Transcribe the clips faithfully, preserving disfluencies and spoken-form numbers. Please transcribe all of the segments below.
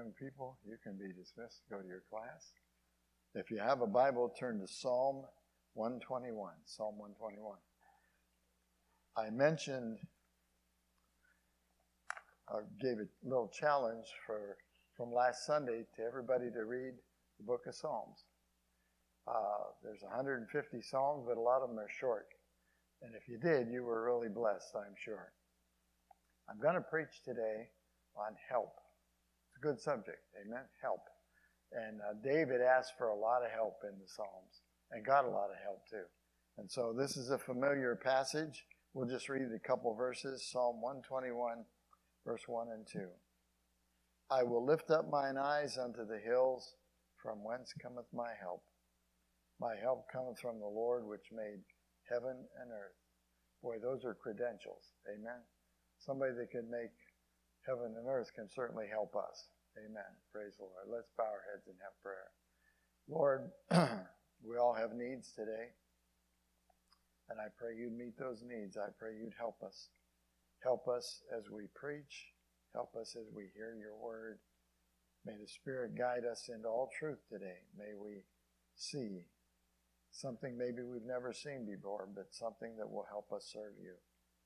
young people, you can be dismissed to go to your class. If you have a Bible, turn to Psalm one twenty-one. Psalm one twenty-one. I mentioned, I gave a little challenge for from last Sunday to everybody to read the book of Psalms. Uh, there's one hundred fifty Psalms, but a lot of them are short. And if you did, you were really blessed, I'm sure. I'm going to preach today on help. It's a good subject, amen? Help. And uh, David asked for a lot of help in the Psalms and got a lot of help too. And so this is a familiar passage. We'll just read a couple verses. Psalm one twenty-one, verse one and two. I will lift up mine eyes unto the hills, from whence cometh my help. My help cometh from the Lord, which made heaven and earth. Boy, those are credentials. Amen. Somebody that can make heaven and earth can certainly help us. Amen. Praise the Lord. Let's bow our heads and have prayer. Lord, we all have needs today. And I pray you'd meet those needs. I pray you'd help us. Help us as we preach. Help us as we hear your word. May the Spirit guide us into all truth today. May we see something maybe we've never seen before, but something that will help us serve you.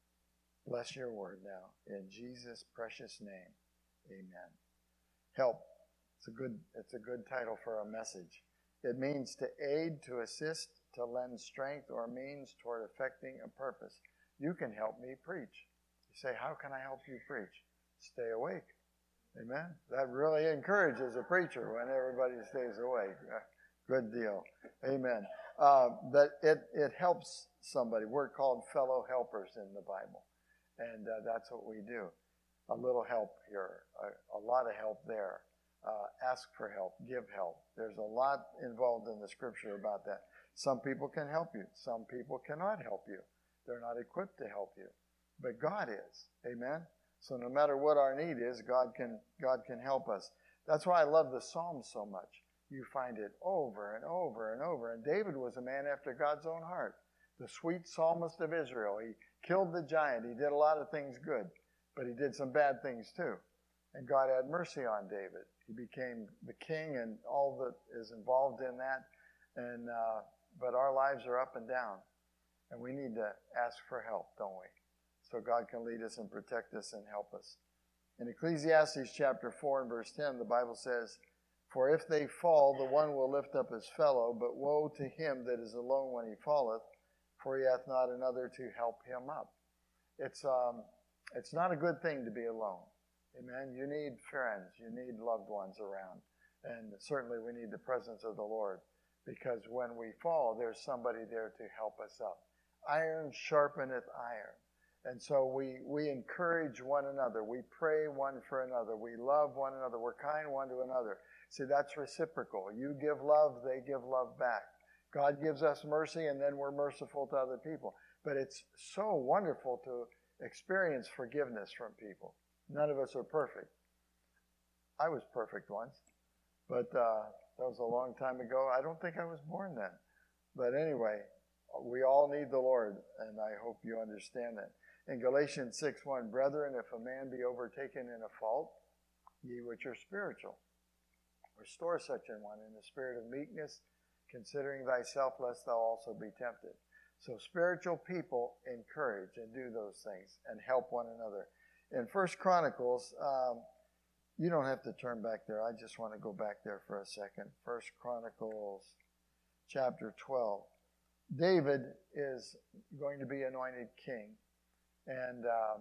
Bless your word now. In Jesus' precious name, amen. Help. It's a good, it's a good title for a message. It means to aid, to assist, to lend strength or means toward effecting a purpose. You can help me preach. You say, how can I help you preach? Stay awake. Amen. That really encourages a preacher when everybody stays awake. Good deal. Amen. Uh, but it, it helps somebody. We're called fellow helpers in the Bible. And uh, that's what we do. A little help here, a, a lot of help there. Uh, ask for help, give help. There's a lot involved in the scripture about that. Some people can help you. Some people cannot help you. They're not equipped to help you. But God is. Amen? So no matter what our need is, God can, God can help us. That's why I love the Psalms so much. You find it over and over and over. And David was a man after God's own heart. The sweet psalmist of Israel. He killed the giant. He did a lot of things good. But he did some bad things too. And God had mercy on David. He became the king and all that is involved in that. And uh, but our lives are up and down. And we need to ask for help, don't we? So God can lead us and protect us and help us. In Ecclesiastes chapter four and verse ten, the Bible says, for if they fall, the one will lift up his fellow, but woe to him that is alone when he falleth, for he hath not another to help him up. It's um, it's not a good thing to be alone. Amen. You need friends. You need loved ones around. And certainly we need the presence of the Lord, because when we fall, there's somebody there to help us up. Iron sharpeneth iron. And so we, we encourage one another. We pray one for another. We love one another. We're kind one to another. See, that's reciprocal. You give love, they give love back. God gives us mercy, and then we're merciful to other people. But it's so wonderful to experience forgiveness from people. None of us are perfect. I was perfect once, but uh, that was a long time ago. I don't think I was born then. But anyway, we all need the Lord, and I hope you understand that. In Galatians six one, brethren, if a man be overtaken in a fault, ye which are spiritual, restore such an one in the spirit of meekness, considering thyself, lest thou also be tempted. So spiritual people encourage and do those things and help one another. In First Chronicles, um, you don't have to turn back there. I just want to go back there for a second. First Chronicles chapter twelve. David is going to be anointed king. And um,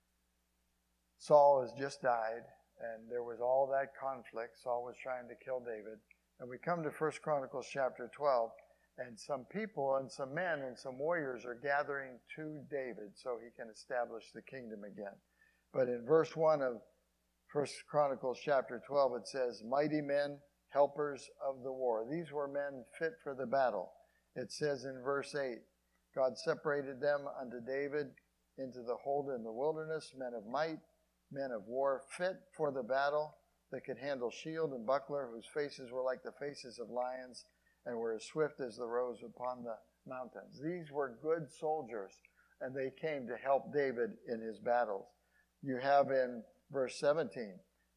Saul has just died. And there was all that conflict. Saul was trying to kill David. And we come to First Chronicles chapter twelve. And some people and some men and some warriors are gathering to David so he can establish the kingdom again. But in verse one of First Chronicles chapter twelve, it says, mighty men, helpers of the war. These were men fit for the battle. It says in verse eight, God separated them unto David into the hold in the wilderness, men of might, men of war, fit for the battle, that could handle shield and buckler, whose faces were like the faces of lions, and were as swift as the roes upon the mountains. These were good soldiers, and they came to help David in his battles. You have in verse seventeen,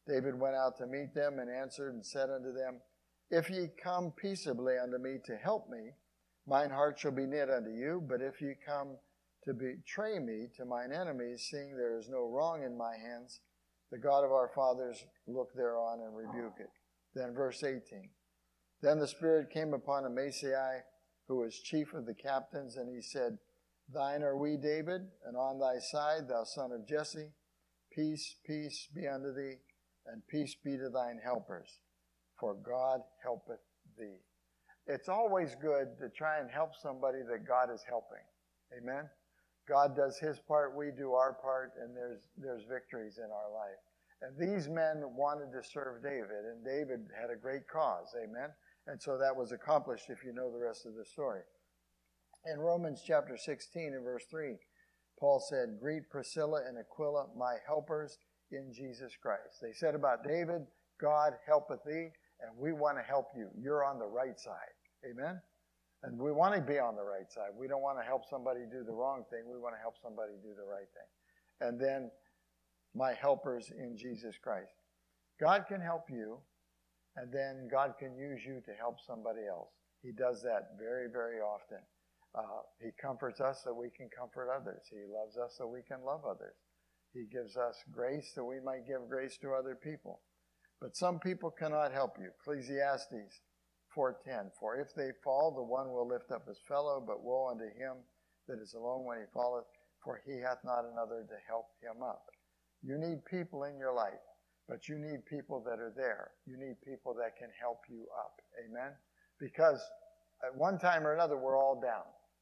David went out to meet them and answered and said unto them, If ye come peaceably unto me to help me, mine heart shall be knit unto you. But if ye come to betray me to mine enemies, seeing there is no wrong in my hands, the God of our fathers look thereon and rebuke it. Then verse eighteen. Then the Spirit came upon Amasai, who was chief of the captains, and he said, Thine are we, David, and on thy side, thou son of Jesse. Peace, peace be unto thee, and peace be to thine helpers, for God helpeth thee. It's always good to try and help somebody that God is helping. Amen? God does his part, we do our part, and there's there's victories in our life. And these men wanted to serve David, and David had a great cause. Amen? And so that was accomplished if you know the rest of the story. In Romans chapter sixteen and verse three, Paul said, Greet Priscilla and Aquila, my helpers in Jesus Christ. They said about David, God helpeth thee, and we want to help you. You're on the right side. Amen? And we want to be on the right side. We don't want to help somebody do the wrong thing. We want to help somebody do the right thing. And then, my helpers in Jesus Christ. God can help you, and then God can use you to help somebody else. He does that very, very often. Uh, he comforts us so we can comfort others. He loves us so we can love others. He gives us grace so we might give grace to other people. But some people cannot help you. Ecclesiastes four ten. For if they fall, the one will lift up his fellow, but woe unto him that is alone when he falleth, for he hath not another to help him up. You need people in your life, but you need people that are there. You need people that can help you up. Amen? Because at one time or another, we're all down.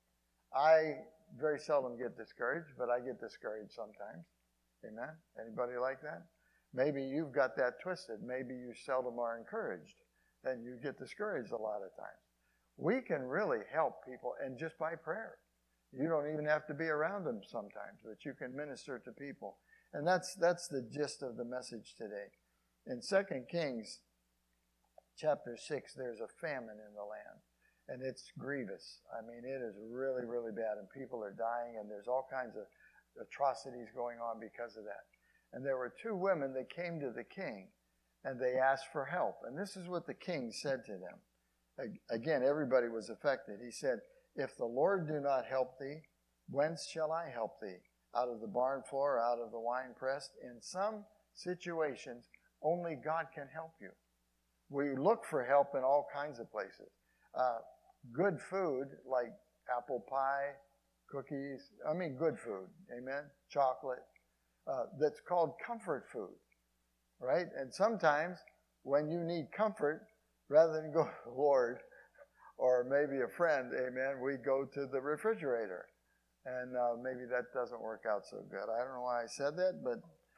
I very seldom get discouraged, but I get discouraged sometimes. Amen? Anybody like that? Maybe you've got that twisted. Maybe you seldom are encouraged. Then you get discouraged a lot of times. We can really help people, and just by prayer. You don't even have to be around them sometimes, but you can minister to people. And that's that's the gist of the message today. In Second Kings chapter six, there's a famine in the land. And it's grievous. I mean, it is really, really bad. And people are dying, and there's all kinds of atrocities going on because of that. And there were two women that came to the king, and they asked for help. And this is what the king said to them. Again, everybody was affected. He said, If the Lord do not help thee, whence shall I help thee? Out of the barn floor, out of the wine press? In some situations, only God can help you. We look for help in all kinds of places. Uh, good food, like apple pie, cookies, I mean good food, amen, chocolate, uh, that's called comfort food, right? And sometimes when you need comfort, rather than go to the Lord or maybe a friend, amen, we go to the refrigerator. And uh, maybe that doesn't work out so good. I don't know why I said that, but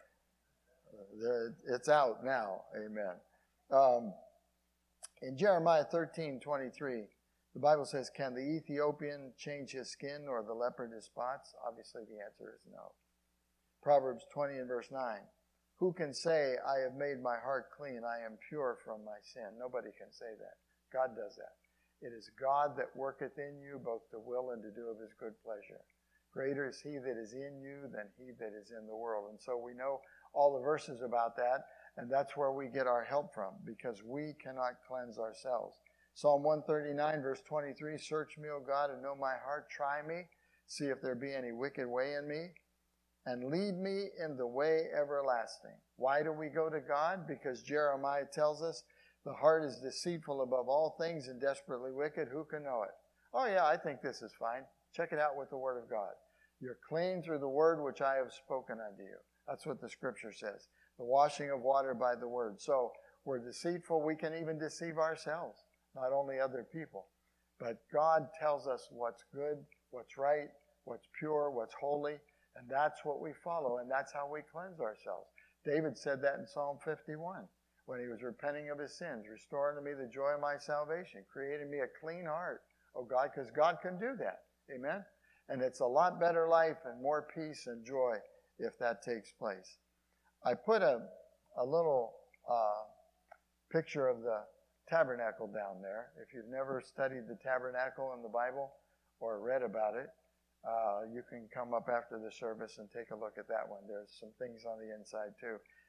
it's out now, amen. Um, in Jeremiah thirteen twenty-three, the Bible says, Can the Ethiopian change his skin or the leopard his spots? Obviously the answer is no. Proverbs twenty and verse nine, Who can say, I have made my heart clean, I am pure from my sin? Nobody can say that. God does that. It is God that worketh in you both to will and to do of his good pleasure. Greater is he that is in you than he that is in the world. And so we know all the verses about that, and that's where we get our help from, because we cannot cleanse ourselves. Psalm one thirty-nine, verse twenty-three, Search me, O God, and know my heart. Try me, see if there be any wicked way in me, and lead me in the way everlasting. Why do we go to God? Because Jeremiah tells us, the heart is deceitful above all things and desperately wicked. Who can know it? Oh yeah, I think this is fine. Check it out with the Word of God. You're clean through the word which I have spoken unto you. That's what the Scripture says. The washing of water by the Word. So we're deceitful. We can even deceive ourselves, not only other people. But God tells us what's good, what's right, what's pure, what's holy, and that's what we follow, and that's how we cleanse ourselves. David said that in Psalm fifty-one. When he was repenting of his sins, Restore unto me the joy of my salvation, creating me a clean heart, oh God, because God can do that. Amen? And it's a lot better life and more peace and joy if that takes place. I put a, a little uh, picture of the tabernacle down there. If you've never studied the tabernacle in the Bible or read about it, uh, you can come up after the service and take a look at that one. There's some things on the inside too.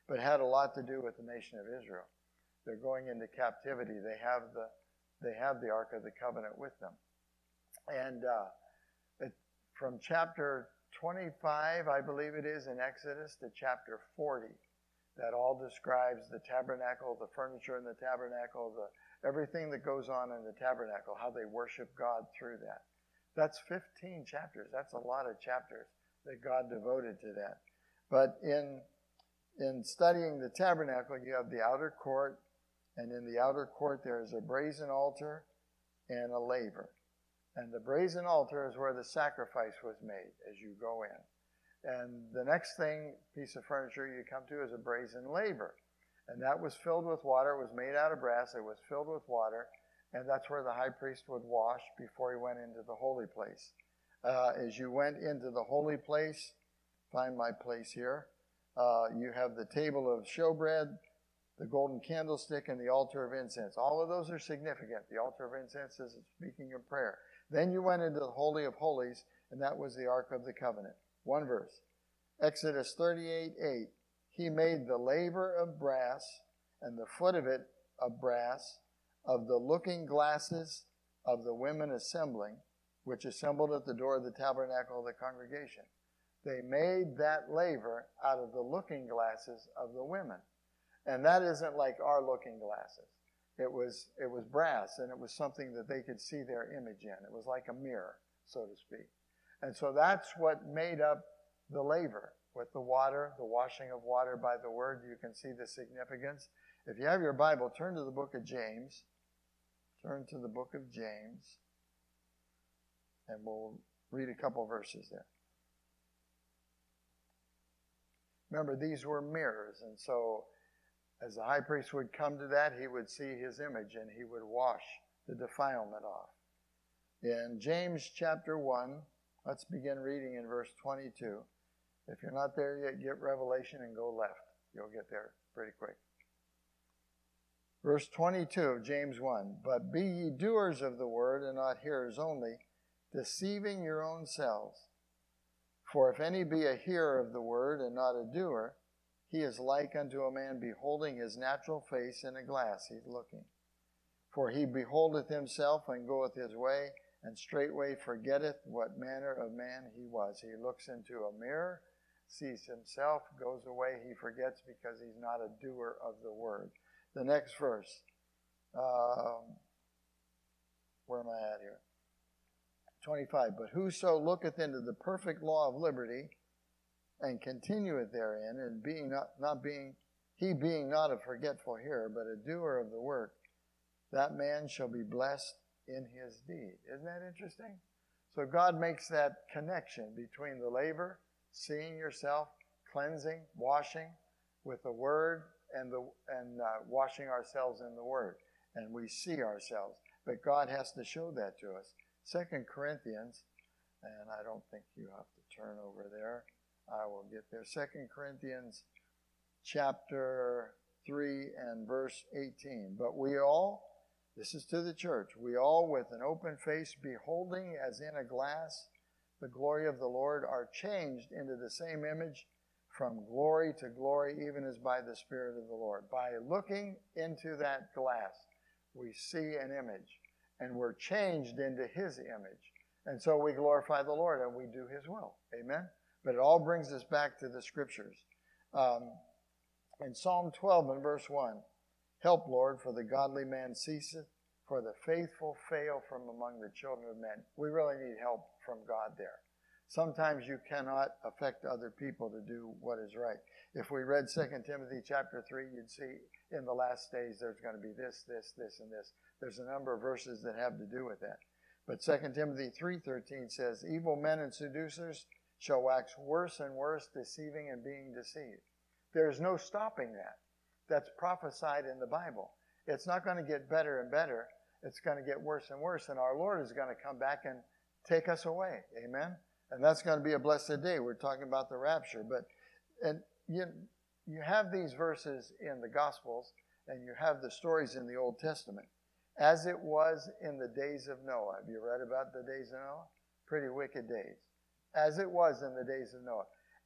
but had a lot to do with the nation of Israel. They're going into captivity. They have the they have the Ark of the Covenant with them. And uh, it, from chapter twenty-five, I believe it is, in Exodus, to chapter forty, that all describes the tabernacle, the furniture in the tabernacle, the everything that goes on in the tabernacle, how they worship God through that. That's fifteen chapters. That's a lot of chapters that God devoted to that. But in in studying the tabernacle, you have the outer court, and in the outer court there is a brazen altar and a laver. And the brazen altar is where the sacrifice was made as you go in. And the next thing, piece of furniture you come to, is a brazen laver. And that was filled with water. It was made out of brass. It was filled with water. And that's where the high priest would wash before he went into the holy place. Uh, as you went into the holy place, find my place here, uh, you have the table of showbread, the golden candlestick, and the altar of incense. All of those are significant. The altar of incense is speaking of prayer. Then you went into the Holy of Holies, and that was the Ark of the Covenant. One verse. Exodus thirty-eight eight. He made the laver of brass, and the foot of it of brass, of the looking glasses of the women assembling, which assembled at the door of the tabernacle of the congregation. They made that laver out of the looking glasses of the women. And that isn't like our looking glasses. It was it was brass, and it was something that they could see their image in. It was like a mirror, so to speak. And so that's what made up the laver, with the water, the washing of water by the word. You can see the significance. If you have your Bible, turn to the book of James. Turn to the book of James, and we'll read a couple verses there. Remember, these were mirrors, and so as the high priest would come to that, he would see his image, and he would wash the defilement off. In James chapter one, let's begin reading in verse twenty-two. If you're not there yet, get Revelation and go left. You'll get there pretty quick. Verse twenty-two of James one. But be ye doers of the word, and not hearers only, deceiving your own selves. For if any be a hearer of the word, and not a doer, he is like unto a man beholding his natural face in a glass. He's looking. For he beholdeth himself, and goeth his way, and straightway forgetteth what manner of man he was. He looks into a mirror, sees himself, goes away, he forgets because he's not a doer of the word. The next verse. Um, where am I at here? twenty-five. But whoso looketh into the perfect law of liberty, and continueth therein, and being not, not being, he being not a forgetful hearer, but a doer of the work, that man shall be blessed in his deed. Isn't that interesting? So God makes that connection between the laver, seeing yourself, cleansing, washing with the word, and the and uh, washing ourselves in the word. And we see ourselves. But God has to show that to us. Second Corinthians, and I don't think you have to turn over there. I will get there. Second Corinthians chapter three and verse eighteen. But we all, this is to the church, we all with an open face, beholding as in a glass the glory of the Lord, are changed into the same image from glory to glory, even as by the Spirit of the Lord. By looking into that glass, we see an image, and we're changed into His image. And so we glorify the Lord, and we do His will. Amen? But it all brings us back to the Scriptures. Um, in Psalm twelve and verse one, help, Lord, for the godly man ceaseth, for the faithful fail from among the children of men. We really need help from God there. Sometimes you cannot affect other people to do what is right. If we read Second Timothy chapter three, you'd see in the last days there's going to be this, this, this, and this. There's a number of verses that have to do with that. But Second Timothy three thirteen says, evil men and seducers shall wax worse and worse, deceiving and being deceived. There's no stopping that. That's prophesied in the Bible. It's not going to get better and better. It's going to get worse and worse. And our Lord is going to come back and take us away. Amen? And that's going to be a blessed day. We're talking about the rapture. But and you, you have these verses in the Gospels, and you have the stories in the Old Testament. As it was in the days of Noah. Have you read about the days of Noah? Pretty wicked days. As it was in the days of Noah.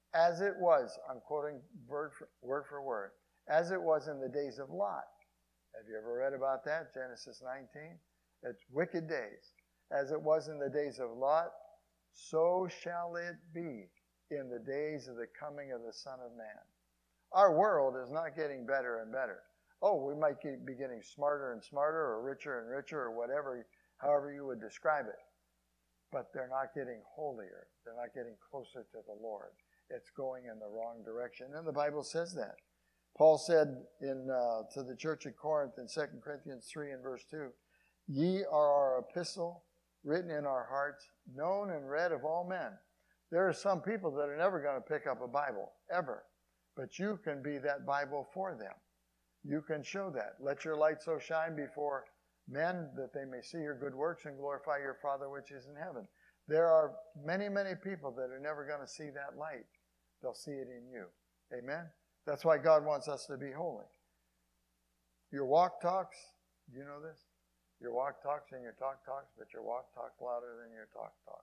As it was, I'm quoting word for word, for word, as it was in the days of Lot. Have you ever read about that? Genesis nineteen. It's wicked days. As it was in the days of Lot, so shall it be in the days of the coming of the Son of Man. Our world is not getting better and better. Oh, we might be getting smarter and smarter, or richer and richer, or whatever, however you would describe it. But they're not getting holier. They're not getting closer to the Lord. It's going in the wrong direction. And the Bible says that. Paul said in uh, to the church at Corinth in Second Corinthians three and verse two, ye are our epistle, written in our hearts, known and read of all men. There are some people that are never going to pick up a Bible, ever. But you can be that Bible for them. You can show that. Let your light so shine before men that they may see your good works and glorify your Father which is in heaven. There are many, many people that are never going to see that light. They'll see it in you. Amen? That's why God wants us to be holy. Your walk talks, do you know this? Your walk talks and your talk talks, but your walk talks louder than your talk talks.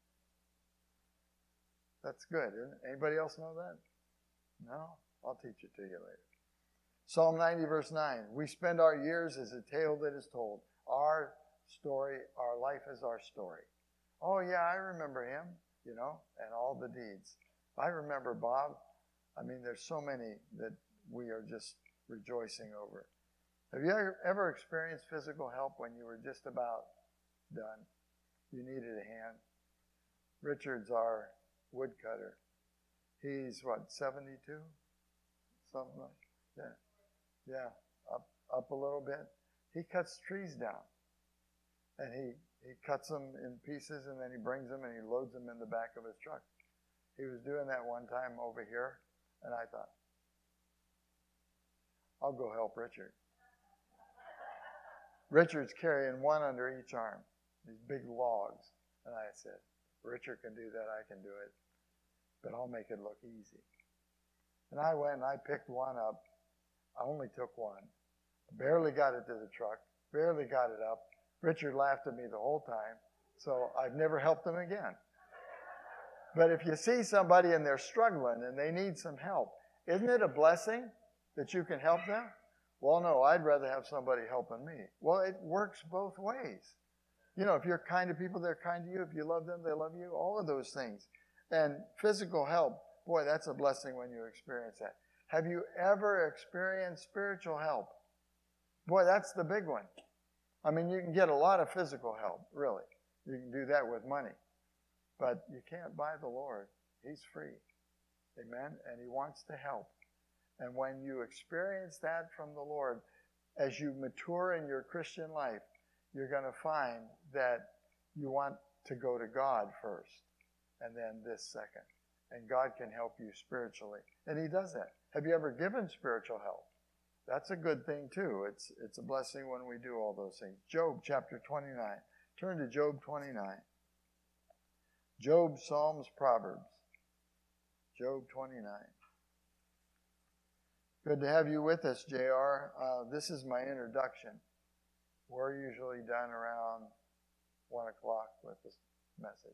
That's good, isn't it? Anybody else know that? No? I'll teach it to you later. Psalm ninety, verse nine. We spend our years as a tale that is told. Our story, our life is our story. Oh, yeah, I remember him, you know, and all the deeds. I remember Bob. I mean, there's so many that we are just rejoicing over. Have you ever, ever experienced physical help when you were just about done? You needed a hand. Richard's our woodcutter. He's, what, seventy-two? Something like that. Yeah, up up a little bit. He cuts trees down. And he, he cuts them in pieces, and then he brings them and he loads them in the back of his truck. He was doing that one time over here, and I thought, I'll go help Richard. Richard's carrying one under each arm, these big logs. And I said, Richard can do that, I can do it. But I'll make it look easy. And I went and I picked one up. I only took one. Barely got it to the truck. Barely got it up. Richard laughed at me the whole time. So I've never helped him again. But if you see somebody and they're struggling and they need some help, isn't it a blessing that you can help them? Well, no, I'd rather have somebody helping me. Well, it works both ways. You know, if you're kind to people, they're kind to you. If you love them, they love you. All of those things. And physical help, boy, that's a blessing when you experience that. Have you ever experienced spiritual help? Boy, that's the big one. I mean, you can get a lot of physical help, really. You can do that with money. But you can't buy the Lord. He's free. Amen? And He wants to help. And when you experience that from the Lord, as you mature in your Christian life, you're going to find that you want to go to God first, and then this second. And God can help you spiritually. And He does that. Have you ever given spiritual help? That's a good thing too. It's it's a blessing when we do all those things. Job chapter twenty-nine. Turn to Job twenty-nine. Job, Psalms, Proverbs. Job twenty-nine. Good to have you with us, J R. Uh, this is my introduction. We're usually done around one o'clock with this message.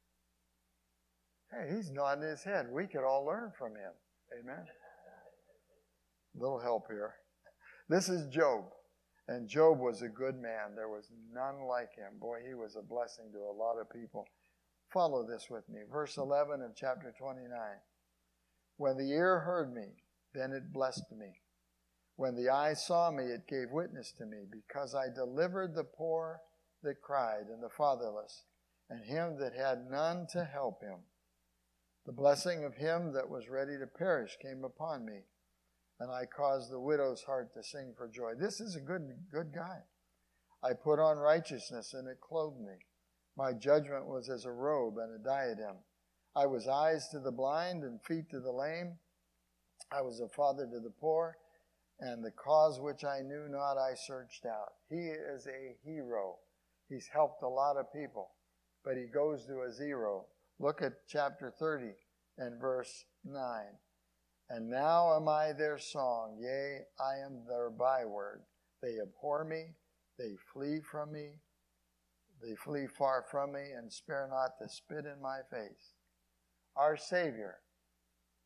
Hey, he's nodding his head. We could all learn from him. Amen. Little help here. This is Job. And Job was a good man. There was none like him. Boy, he was a blessing to a lot of people. Follow this with me. Verse eleven of chapter twenty-nine. When the ear heard me, then it blessed me. When the eye saw me, it gave witness to me, because I delivered the poor that cried, and the fatherless, and him that had none to help him. The blessing of him that was ready to perish came upon me, and I caused the widow's heart to sing for joy. This is a good, good guy. I put on righteousness, and it clothed me. My judgment was as a robe and a diadem. I was eyes to the blind and feet to the lame. I was a father to the poor, and the cause which I knew not I searched out. He is a hero. He's helped a lot of people, but he goes to a zero. Look at chapter thirty and verse nine. And now am I their song, yea, I am their byword. They abhor me, they flee from me, they flee far from me, and spare not to spit in my face. Our Savior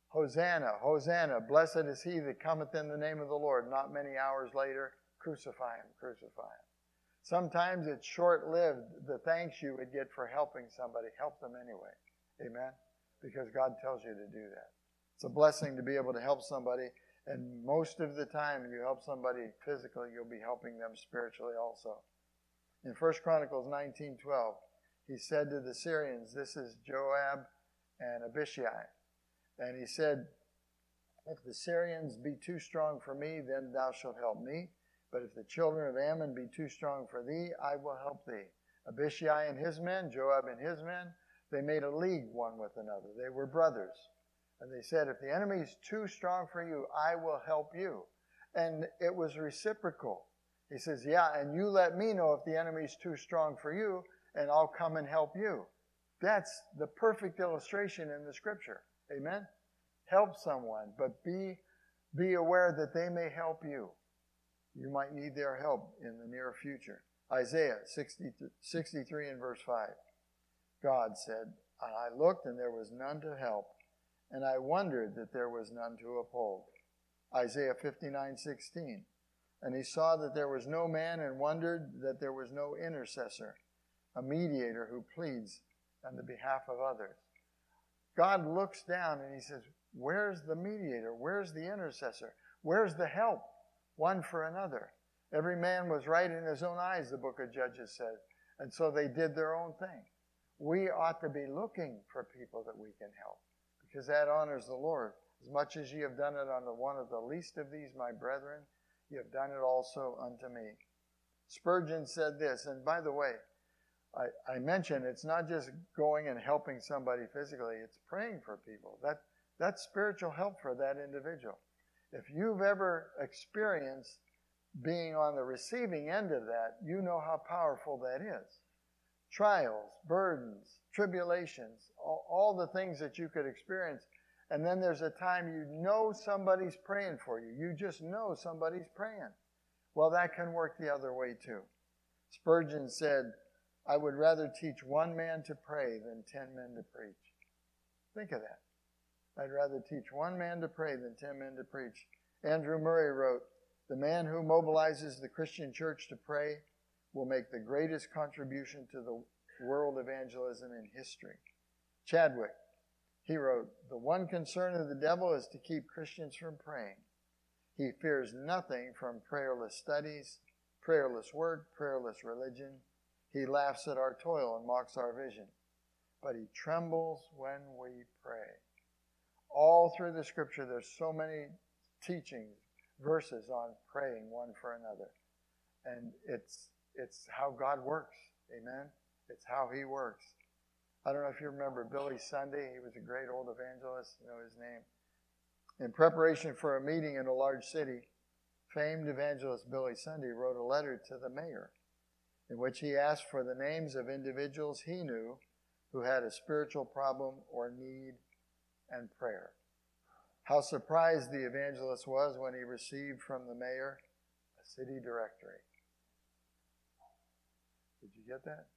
Hosanna, Hosanna, blessed is he that cometh in the name of the Lord. Not many hours later, crucify him, crucify him. Sometimes it's short-lived, the thanks you would get for helping somebody. Help them anyway. Amen? Because God tells you to do that. It's a blessing to be able to help somebody. And most of the time you help somebody physically, you'll be helping them spiritually also. In First Chronicles nineteen twelve, he said to the Syrians, this is Joab and Abishai. And he said, if the Syrians be too strong for me, then thou shalt help me. But if the children of Ammon be too strong for thee, I will help thee. Abishai and his men, Joab and his men, they made a league one with another. They were brothers. And they said, if the enemy is too strong for you, I will help you. And it was reciprocal. He says, yeah, and you let me know if the enemy is too strong for you, and I'll come and help you. That's the perfect illustration in the Scripture. Amen? Help someone, but be, be aware that they may help you. You might need their help in the near future. Isaiah sixty, sixty-three and verse five. God said, and I looked and there was none to help, and I wondered that there was none to uphold. Isaiah fifty-nine sixteen. And he saw that there was no man and wondered that there was no intercessor, a mediator who pleads on the behalf of others. God looks down and he says, where's the mediator? Where's the intercessor? Where's the help? One for another. Every man was right in his own eyes, the book of Judges said. And so they did their own thing. We ought to be looking for people that we can help, because that honors the Lord. As much as ye have done it unto one of the least of these, my brethren, ye have done it also unto me. Spurgeon said this, and by the way, I, I mentioned it's not just going and helping somebody physically, it's praying for people. That, that's spiritual help for that individual. If you've ever experienced being on the receiving end of that, you know how powerful that is. Trials, burdens, tribulations, all, all the things that you could experience. And then there's a time you know somebody's praying for you. You just know somebody's praying. Well, that can work the other way too. Spurgeon said, I would rather teach one man to pray than ten men to preach. Think of that. I'd rather teach one man to pray than ten men to preach. Andrew Murray wrote, the man who mobilizes the Christian church to pray will make the greatest contribution to the world evangelism in history. Chadwick, he wrote, the one concern of the devil is to keep Christians from praying. He fears nothing from prayerless studies, prayerless work, prayerless religion. He laughs at our toil and mocks our vision. But he trembles when we pray. All through the Scripture, there's so many teachings, verses on praying one for another. And it's it's how God works. Amen? It's how he works. I don't know if you remember Billy Sunday. He was a great old evangelist. You know his name. In preparation for a meeting in a large city, famed evangelist Billy Sunday wrote a letter to the mayor in which he asked for the names of individuals he knew who had a spiritual problem or need and prayer. How surprised the evangelist was when he received from the mayor a city directory. Did you get that?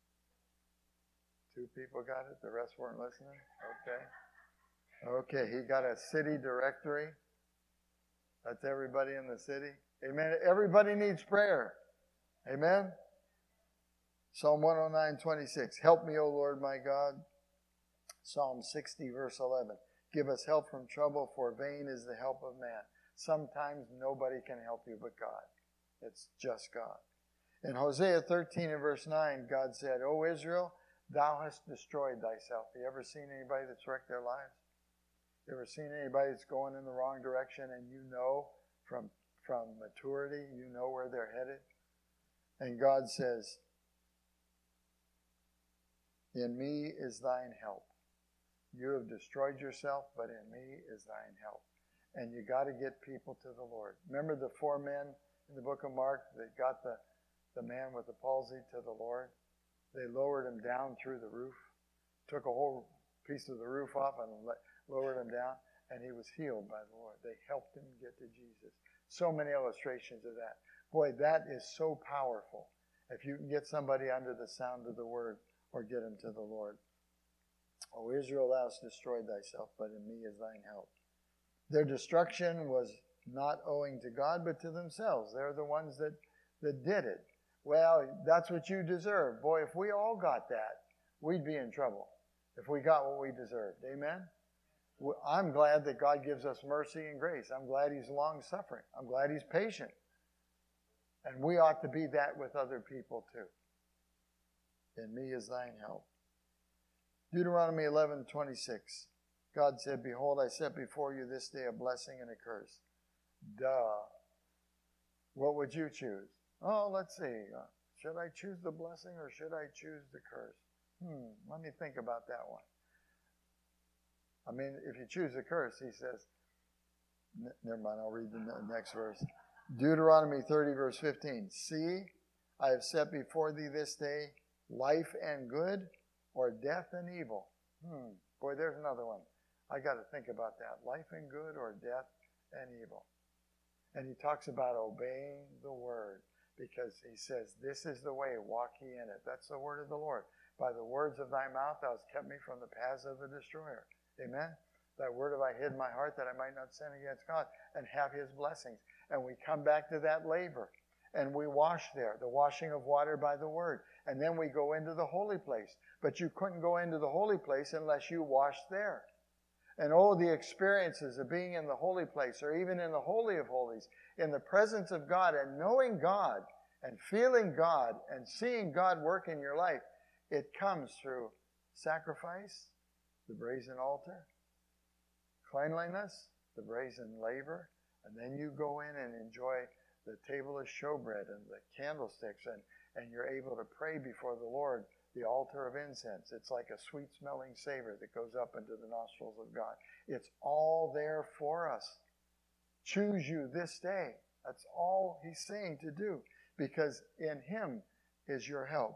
Two people got it, the rest weren't listening? Okay. Okay, he got a city directory. That's everybody in the city. Amen. Everybody needs prayer. Amen. Psalm one oh nine, twenty-six. Help me, O Lord my God. Psalm sixty, verse eleven. Give us help from trouble, for vain is the help of man. Sometimes nobody can help you but God. It's just God. In Hosea thirteen and verse nine, God said, O Israel, thou hast destroyed thyself. You ever seen anybody that's wrecked their lives? You ever seen anybody that's going in the wrong direction and you know from, from maturity, you know where they're headed? And God says, in me is thine help. You have destroyed yourself, but in me is thine help. And you got to get people to the Lord. Remember the four men in the book of Mark that got the, the man with the palsy to the Lord? They lowered him down through the roof, took a whole piece of the roof off and let, lowered him down, and he was healed by the Lord. They helped him get to Jesus. So many illustrations of that. Boy, that is so powerful. If you can get somebody under the sound of the word or get them to the Lord. O Israel, thou hast destroyed thyself, but in me is thine help. Their destruction was not owing to God, but to themselves. They're the ones that, that did it. Well, that's what you deserve. Boy, if we all got that, we'd be in trouble. If we got what we deserved. Amen? I'm glad that God gives us mercy and grace. I'm glad He's long-suffering. I'm glad He's patient. And we ought to be that with other people too. In me is thine help. Deuteronomy eleven twenty-six. God said, behold, I set before you this day a blessing and a curse. Duh. What would you choose? Oh, let's see. Uh, should I choose the blessing or should I choose the curse? Hmm, let me think about that one. I mean, if you choose the curse, he says, n- never mind, I'll read the n- next verse. Deuteronomy thirty, verse fifteen. See, I have set before thee this day life and good, or death and evil. Hmm, boy, there's another one. I got to think about that. Life and good, or death and evil. And he talks about obeying the word, because he says, this is the way, walk ye in it. That's the word of the Lord. By the words of thy mouth thou hast kept me from the paths of the destroyer. Amen? That word have I hid in my heart that I might not sin against God and have his blessings. And we come back to that laver and we wash there, the washing of water by the word. And then we go into the holy place. But you couldn't go into the holy place unless you washed there. And oh, the experiences of being in the holy place, or even in the Holy of Holies, in the presence of God and knowing God and feeling God and seeing God work in your life, it comes through sacrifice, the brazen altar, cleanliness, the brazen laver, and then you go in and enjoy the table of showbread and the candlesticks, and, and you're able to pray before the Lord, the altar of incense. It's like a sweet-smelling savor that goes up into the nostrils of God. It's all there for us. Choose you this day. That's all he's saying to do, because in him is your help.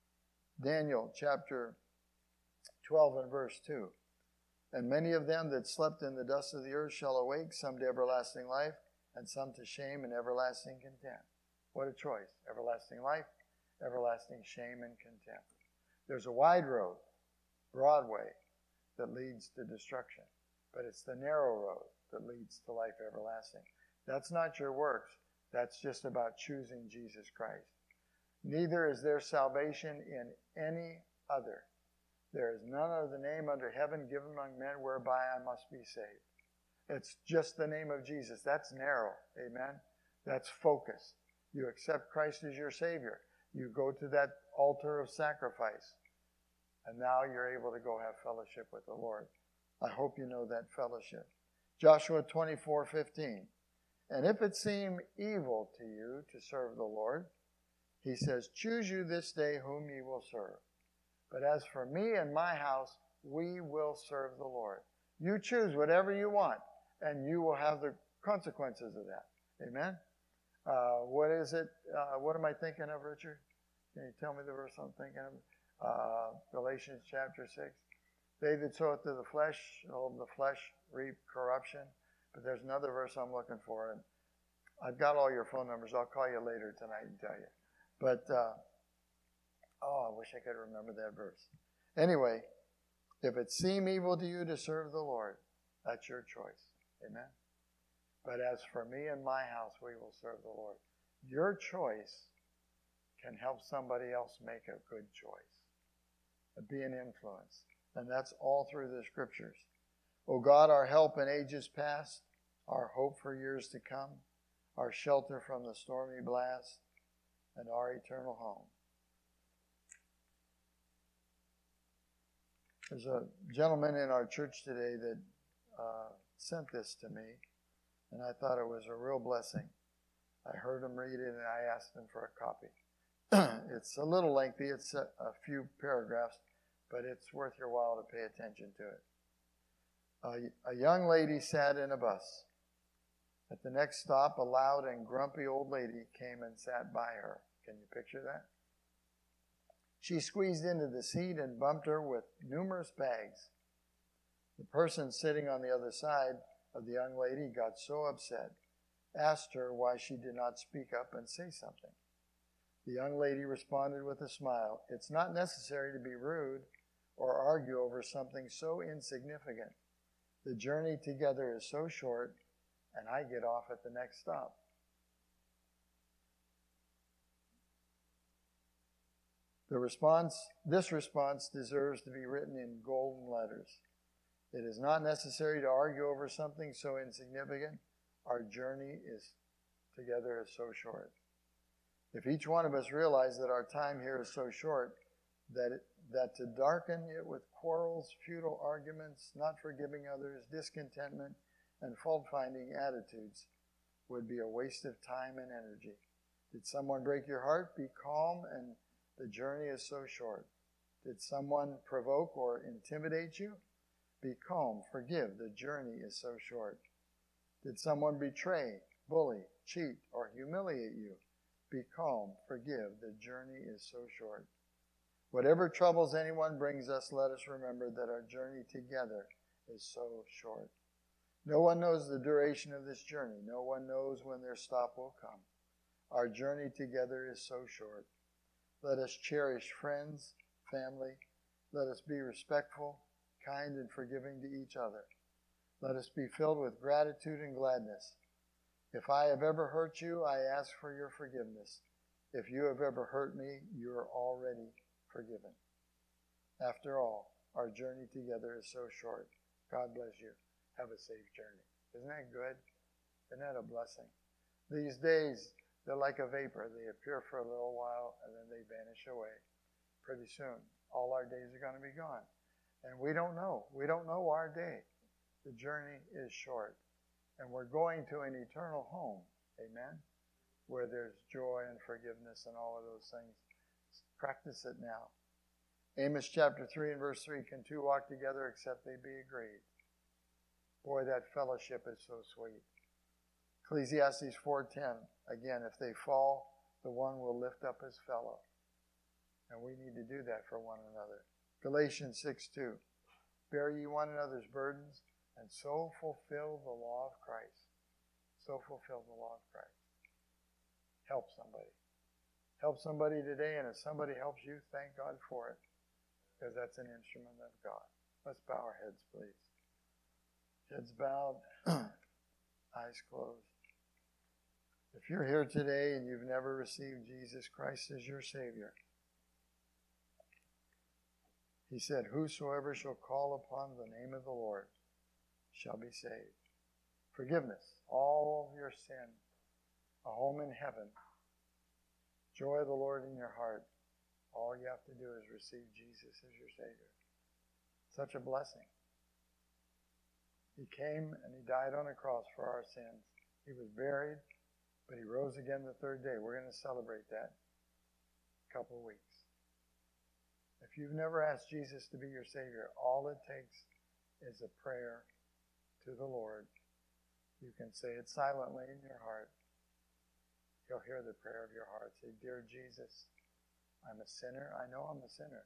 Daniel chapter twelve and verse two. And many of them that slept in the dust of the earth shall awake, some to everlasting life, and some to shame and everlasting contempt. What a choice. Everlasting life, everlasting shame and contempt. There's a wide road, broad way, that leads to destruction. But it's the narrow road that leads to life everlasting. That's not your works. That's just about choosing Jesus Christ. Neither is there salvation in any other. There is none other name under heaven given among men whereby I must be saved. It's just the name of Jesus. That's narrow. Amen? That's focused. You accept Christ as your Savior. You go to that altar of sacrifice. And now you're able to go have fellowship with the Lord. I hope you know that fellowship. Joshua twenty-four fifteen. And if it seem evil to you to serve the Lord, he says, choose you this day whom ye will serve. But as for me and my house, we will serve the Lord. You choose whatever you want, and you will have the consequences of that. Amen? Uh, what is it? Uh, what am I thinking of, Richard? Can you tell me the verse I'm thinking of? Uh, Galatians chapter six. They that sow it to the flesh, all the flesh reap corruption. But there's another verse I'm looking for, and I've got all your phone numbers. I'll call you later tonight and tell you. But, uh, oh, I wish I could remember that verse. Anyway, if it seem evil to you to serve the Lord, that's your choice. Amen? But as for me and my house, we will serve the Lord. Your choice can help somebody else make a good choice. Be an influence. And that's all through the scriptures. O God, our help in ages past, our hope for years to come, our shelter from the stormy blast, and our eternal home. There's a gentleman in our church today that uh, sent this to me, and I thought it was a real blessing. I heard him read it, and I asked him for a copy. It's a little lengthy. It's a, a few paragraphs, but it's worth your while to pay attention to it. Uh, a young lady sat in a bus. At the next stop, a loud and grumpy old lady came and sat by her. Can you picture that? She squeezed into the seat and bumped her with numerous bags. The person sitting on the other side of the young lady got so upset, asked her why she did not speak up and say something. The young lady responded with a smile, "It's not necessary to be rude or argue over something so insignificant. The journey together is so short, and I get off at the next stop. The response, this response deserves to be written in golden letters. It is not necessary to argue over something so insignificant. Our journey is together is so short. If each one of us realized that our time here is so short, that it, that to darken it with quarrels, futile arguments, not forgiving others, discontentment, and fault-finding attitudes would be a waste of time and energy. Did someone break your heart? Be calm, and the journey is so short. Did someone provoke or intimidate you? Be calm, forgive, the journey is so short. Did someone betray, bully, cheat, or humiliate you? Be calm, forgive, the journey is so short. Whatever troubles anyone brings us, let us remember that our journey together is so short. No one knows the duration of this journey. No one knows when their stop will come. Our journey together is so short. Let us cherish friends, family. Let us be respectful, kind, and forgiving to each other. Let us be filled with gratitude and gladness. If I have ever hurt you, I ask for your forgiveness. If you have ever hurt me, you are already forgiven. After all, our journey together is so short. God bless you. Have a safe journey. Isn't that good? Isn't that a blessing? These days, they're like a vapor. They appear for a little while, and then they vanish away. Pretty soon, all our days are going to be gone. And we don't know. We don't know our day. The journey is short. And we're going to an eternal home. Amen? Where there's joy and forgiveness and all of those things. Practice it now. Amos chapter three and verse three, can two walk together except they be agreed? Boy, that fellowship is so sweet. Ecclesiastes four ten, again, if they fall, the one will lift up his fellow. And we need to do that for one another. Galatians six two, bear ye one another's burdens, and so fulfill the law of Christ. So fulfill the law of Christ. Help somebody. Help somebody today, and if somebody helps you, thank God for it, because that's an instrument of God. Let's bow our heads, please. Heads bowed, eyes closed. If you're here today and you've never received Jesus Christ as your Savior, He said, whosoever shall call upon the name of the Lord shall be saved. Forgiveness, all of your sin, a home in heaven, joy of the Lord in your heart. All you have to do is receive Jesus as your Savior. Such a blessing. He came and He died on a cross for our sins. He was buried, but He rose again the third day. We're going to celebrate that in a couple of weeks. If you've never asked Jesus to be your Savior, all it takes is a prayer to the Lord. You can say it silently in your heart. He'll hear the prayer of your heart. Say, dear Jesus, I'm a sinner. I know I'm a sinner.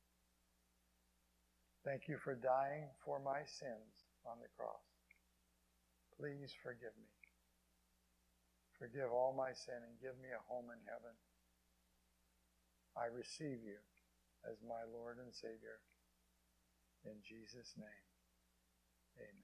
Thank you for dying for my sins on the cross. Please forgive me. Forgive all my sin and give me a home in heaven. I receive you as my Lord and Savior. In Jesus' name, amen.